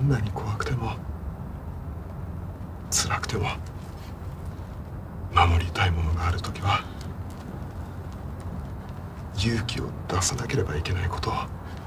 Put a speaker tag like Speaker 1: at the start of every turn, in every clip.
Speaker 1: んなに怖くても辛くても守りたいものがあるときは勇気を出さなければいけないことを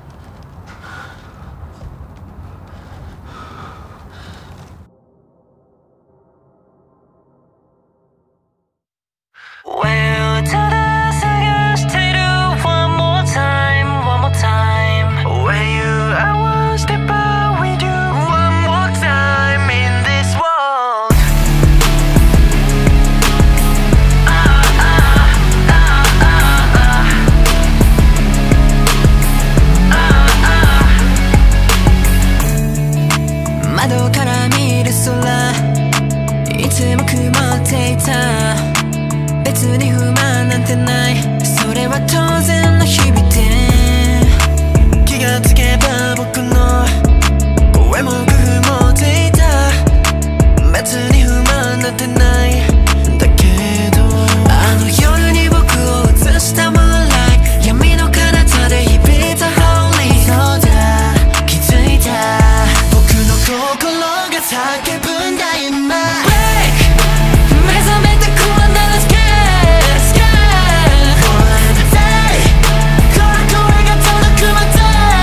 Speaker 2: 窓から見る空いつも曇っていた別に不満なんてないそれは当然の日々で気がつけば僕の声も曇っていた別に不満なんてないだけどあの夜に僕を映した Moonlight 闇の彼方で響いた Holy そうだ気づいた心が叫ぶんだ今 Wake 目覚めてこんなの Scared Scared One day この声が届くまで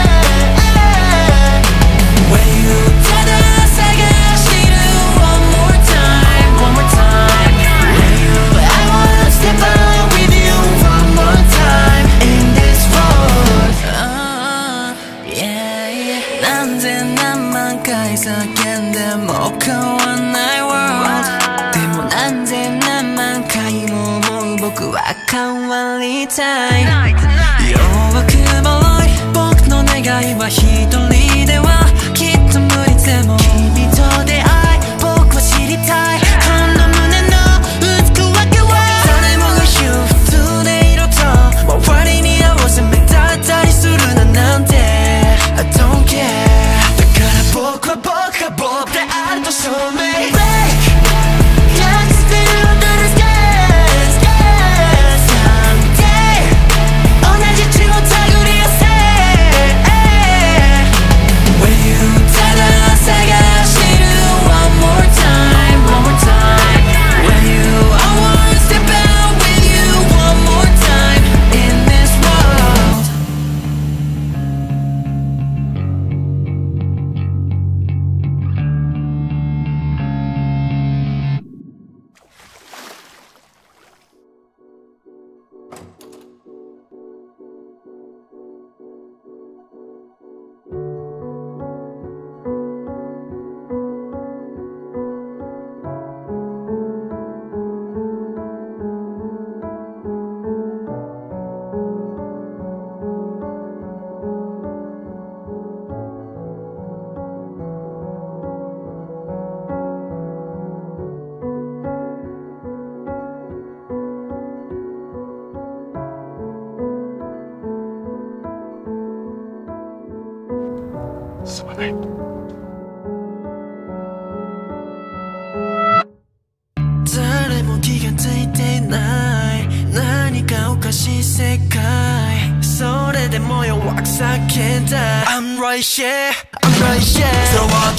Speaker 2: When you ただ探してる One more time One more time When you I wanna step out with you One more time In this world Yeah yeah 何千何万回叫んでも変わんない world でも何千何万回も思う僕は変わりたい弱くも多い僕の願いは一人ではきっと無理でも君と出会い僕は知りたいこの胸のうつくわけは誰もが言う普通でいろと周りに合わせ目立ったりするななんて I don't care僕は僕であると証明 Break 感じてるんだ Scared Scared Someday 同じ血を手繰り寄せ When you ただ探してる One more time One more time When you I wanna step out with you One more time In this world
Speaker 1: すまない
Speaker 2: 誰も気がついていない何かおかしい世界それでも弱く叫んだ I'm right here I'm right here その